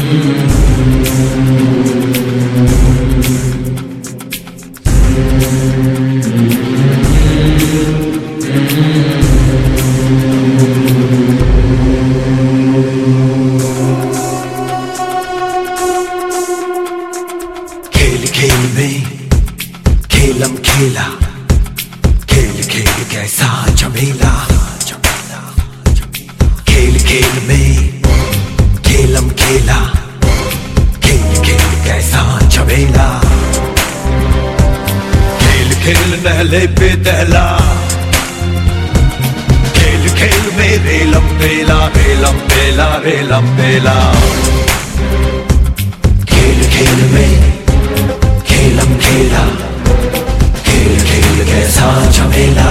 खेलम खेला, खेल खेल कैसा झमेला, खेल खेल में खेलम खेला, खेल खेल कैसा झमेला, खेल खेल नहले पे दहला, खेल खेल में रेलम बेला, रेलम बेला, रेलम बेला, खेल खेल में खेलम खेला, खेल खेल कैसा झमेला।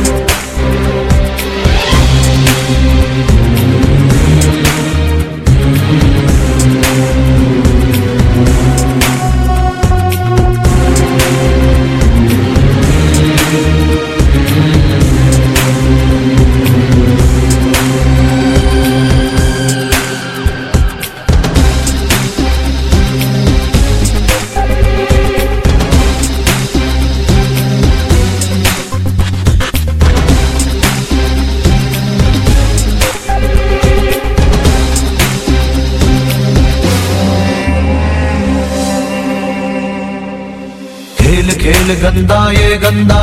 खेल खेल गंदा ये गंदा,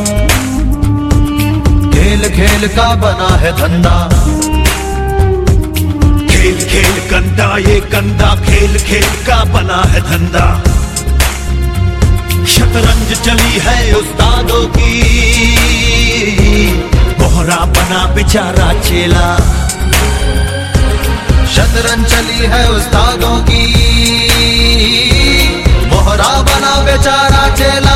खेल खेल का बना है धंधा, खेल खेल गंदा ये गंदा, खेल खेल का बना है धंधा, शतरंज चली है उस्तादों की, मोहरा बना बेचारा चेला, शतरंज चली है उस्तादों की, मोहरा बना बेचारा चेला,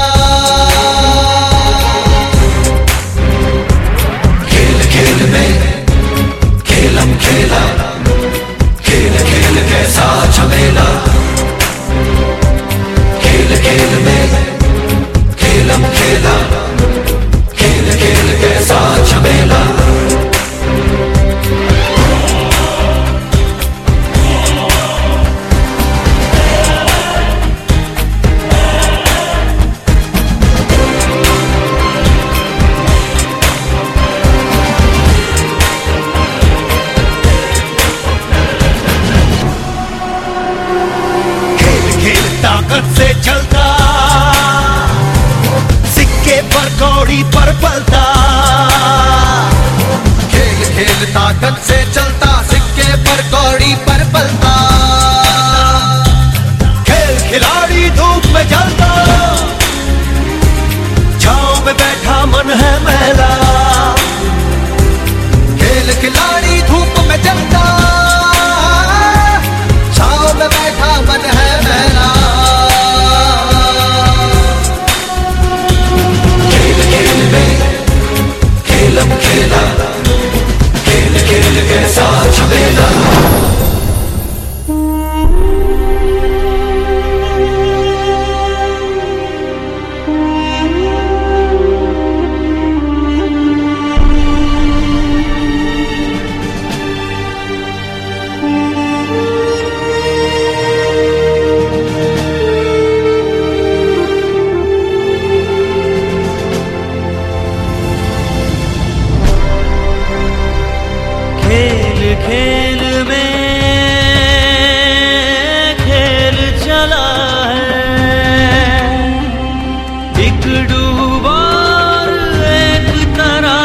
खेल खेल में खेलम खेला, खेल खेल कैसा झमेला, खेल खेल में खेलम खेला, खेल खेल कैसा झमेला। ताकत से चलता, सिक्के पर कौड़ी पर पलता, खेल खेल ताकत से चलता, सिक्के पर कौड़ी पर पलता, खेल खिलाड़ी धूप में जलता, छांव में बैठा मन है मैला, खेल खिलाड़ी धूप में जलता, छांव में बैठा मन है मैला, खेलम खेला, खेल खेल कैसा झमेला। खेल में खेल चला है, एक डूबा एक तरह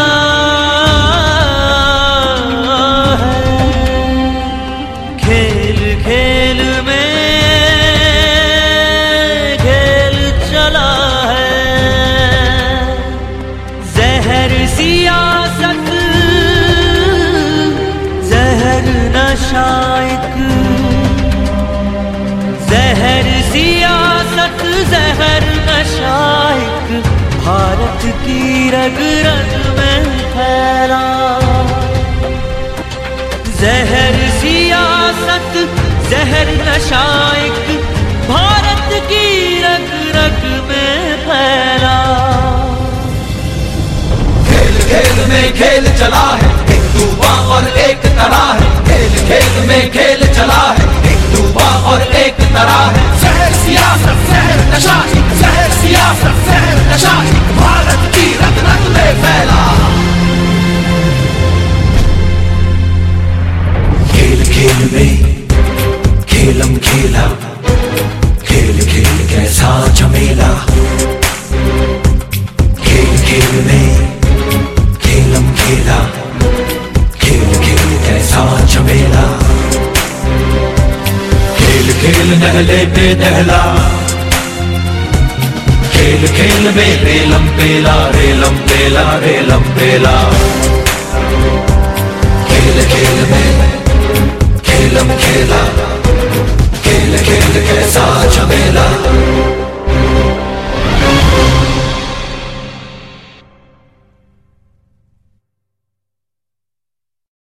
है, खेल खेल में खेल चला है, जहर सियासत नशाइक, जहर सियासत जहर नशाइक, भारत की रग रग में फैला, जहर सियासत जहर नशाइक, भारत की रग रग में फैला, खेल खेल में खेल चला है, एक डूबा और एक तरह है, खेल खेल में खेल चला है, एक डूबा खेलम खेला, खेल खेल कैसा झमेला, खेल खेल में खेलम खेला, खेल खेल कैसा झमेला, खेल खेल नहले पे दहला, खेल खेल में रेलम पेला, रेलम पेला, रेलम पेला, खेल खेल में